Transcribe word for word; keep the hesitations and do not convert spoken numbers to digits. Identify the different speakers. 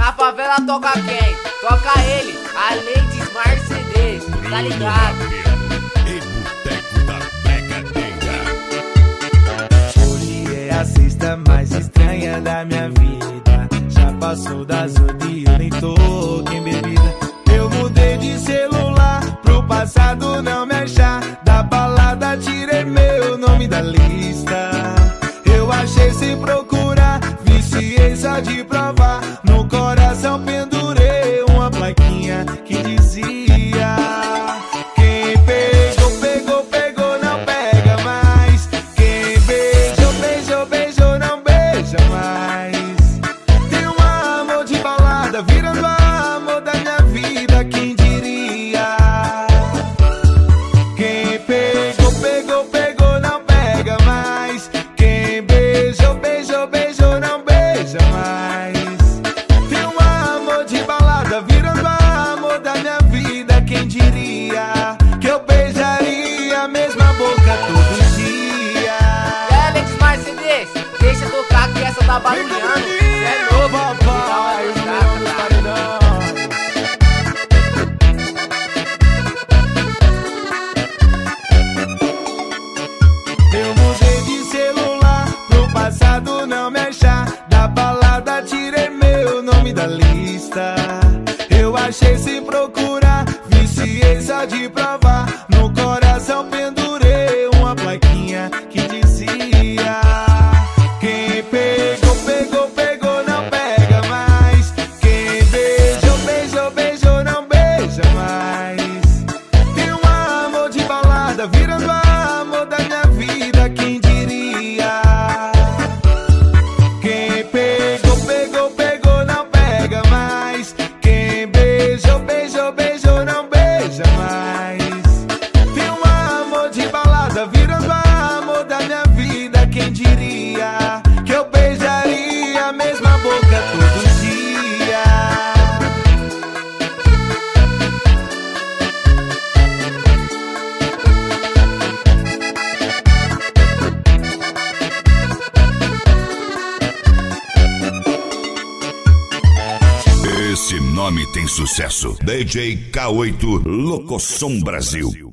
Speaker 1: Na favela toca quem? Toca ele, a Ladies Mercedes, tá ligado?
Speaker 2: E Boteco da Pegadinha.
Speaker 3: Hoje é a sexta mais estranha da minha vida. Já passou das oito e eu nem tô em bebida. Eu mudei de celular pro passado não me achar. Da balada tirei meu nome da lista. Eu achei sem procurar, viciei só de provar. No coração pendurei uma plaquinha que dizia: quem pegou, pegou, pegou, não pega mais. Quem beijou, beijou, beijou, não beija mais. Tem um amor de balada virando amor da minha vida, quem diria? Quem pegou, pegou, pegou, não pega mais. Quem beijou, beijou, beijou, não beija mais. Tem um amor de balada virando amor da minha vida, quem diria? Que eu beijaria a mesma boca todo dia.
Speaker 1: É, Ladies Mercedes, deixa tocar que essa tá barulhando. Cê é novo,
Speaker 3: papai,
Speaker 1: tá,
Speaker 3: não
Speaker 1: tá, tá.
Speaker 3: paredão. Eu mudei de celular pro passado não me achar. Da balada tirei meu nome da lista. Eu achei sem procurar, viciei só de provar. No coração pendurei uma plaquinha que dizia: quem pegou, pegou, pegou, não pega mais. Quem beijou, beijou, beijou, não beija mais. Tem um amor de balada virando amor da minha vida, quem diria? Quem pegou, pegou, pegou, não pega mais. Quem beijou, beijou, beijou, não beija mais. Tem um amor de balada virando amor da minha vida, quem diria? Que eu beijaria a mesma boca todo dia.
Speaker 2: Esse nome tem sucesso. D J K oito Locoção Brasil.